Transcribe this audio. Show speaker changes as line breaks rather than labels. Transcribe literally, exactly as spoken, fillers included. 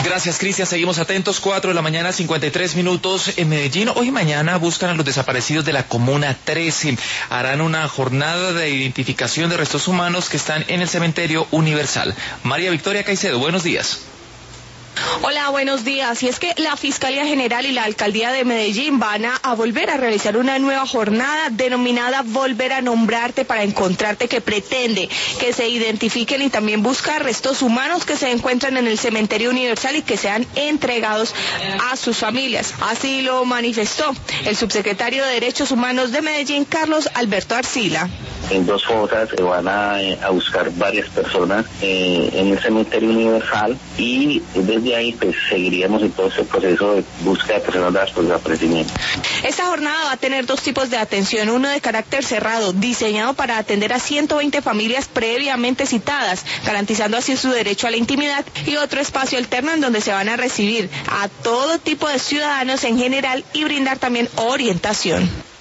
Gracias, Cristian. Seguimos atentos. Cuatro de la mañana, cincuenta y tres minutos. En Medellín, hoy y mañana buscan a los desaparecidos de la Comuna trece. Harán una jornada de identificación de restos humanos que están en el Cementerio Universal. María Victoria Caicedo, buenos días.
Hola, buenos días. Y es que la Fiscalía General y la Alcaldía de Medellín van a, a volver a realizar una nueva jornada denominada Volver a Nombrarte para Encontrarte, que pretende que se identifiquen y también buscar restos humanos que se encuentran en el Cementerio Universal y que sean entregados a sus familias. Así lo manifestó el subsecretario de Derechos Humanos de Medellín, Carlos Alberto Arcila.
En dos fosas se van a, a buscar varias personas eh, en el Cementerio Universal, y desde ahí pues seguiríamos en todo este proceso de búsqueda de personas dadas por desaparecimiento.
Esta jornada va a tener dos tipos de atención, uno de carácter cerrado, diseñado para atender a ciento veinte familias previamente citadas, garantizando así su derecho a la intimidad, y otro espacio alterno en donde se van a recibir a todo tipo de ciudadanos en general y brindar también orientación.